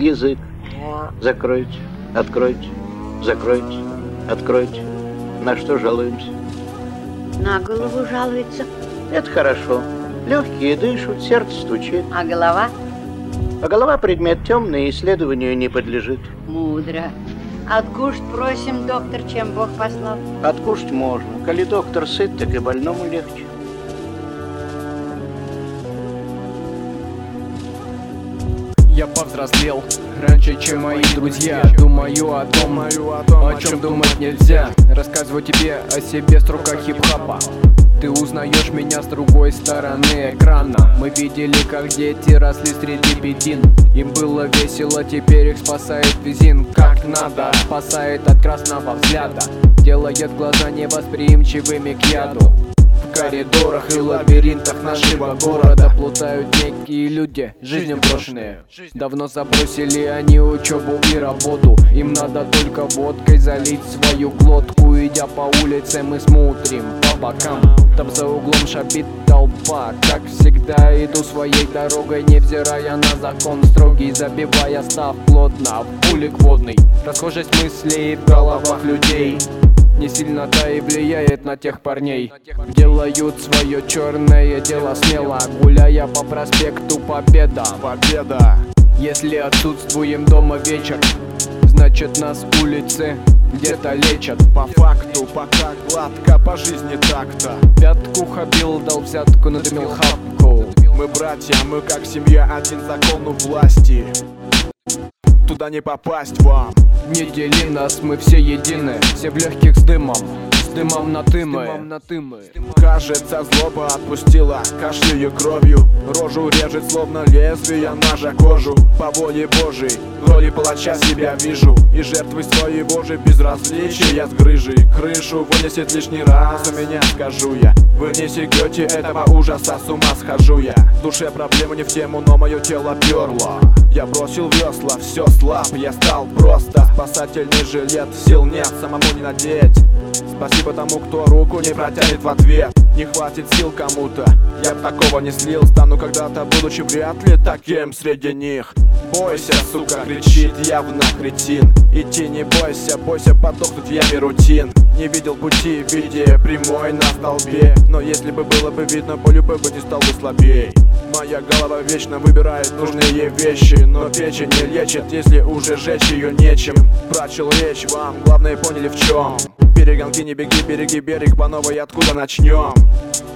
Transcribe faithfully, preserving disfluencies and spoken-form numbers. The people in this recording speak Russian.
язык. Закройте, откройте, закройте, откройте. На что жалуемся? На голову жалуется. Это хорошо. Легкие дышат, сердце стучит. А голова? А голова предмет темный, исследованию не подлежит. Мудро. Откушать просим, доктор, чем Бог послал. Откушать можно. Коли доктор сыт, так и больному легче. Я повзрослел раньше, чем мои друзья. Думаю о том, о чем думать нельзя. Рассказываю тебе о себе в строках хип-хопа. Ты узнаешь меня с другой стороны экрана. Мы видели, как дети росли среди бедин. Им было весело, теперь их спасает визин. Как надо, спасает от красного взгляда. Делает глаза невосприимчивыми к яду. В коридорах и лабиринтах нашего города плутают некие люди, жизнью брошенные. Давно забросили они учебу и работу. Им надо только водкой залить свою глотку. Идя по улице, мы смотрим по бокам. Там за углом шапит толпа. Как всегда иду своей дорогой, невзирая на закон строгий, забивая став плотно в булик водный. Расхожесть мыслей в головах людей не сильно-то и влияет на тех парней. Делают свое черное дело смело, гуляя по проспекту Победа. Победа. Если отсутствуем дома вечер, значит нас улицы где-то лечат. По факту, пока гладко, по жизни так-то. Пятку хабил, дал взятку, надымил хапку. Мы братья, мы как семья, один закон у власти. Туда не попасть вам. Не дели нас, мы все едины. Все в легких с дымом, с дымом на тымы. Кажется, злоба отпустила, кашляю кровью. Рожу режет, словно лезвие ножа кожу. По воле Божией, в роли палача себя вижу. И жертвы своего же безразличия с грыжей. Крышу вынесет лишний раз у меня, скажу я. Вы не секете этого ужаса, с ума схожу я. В душе проблема не в тему, но мое тело перло. Я бросил весла, все слаб, я стал просто спасательный жилет, сил нет, самому не надеть. Спасибо тому, кто руку не протянет в ответ. Не хватит сил кому-то, я б такого не слил. Стану когда-то, будучи вряд ли таким среди них. Бойся, сука, кричит явно кретин. Идти не бойся, бойся подохнуть в яме рутин. Не видел пути в виде прямой на столбе. Но если бы было бы видно, полюбой бы не стал бы слабей. Моя голова вечно выбирает нужные ей вещи, но печень не лечит, если уже жечь ее нечем. Прочел речь вам, главное поняли в чем. Перегонки не беги, береги берег, по новой откуда начнем.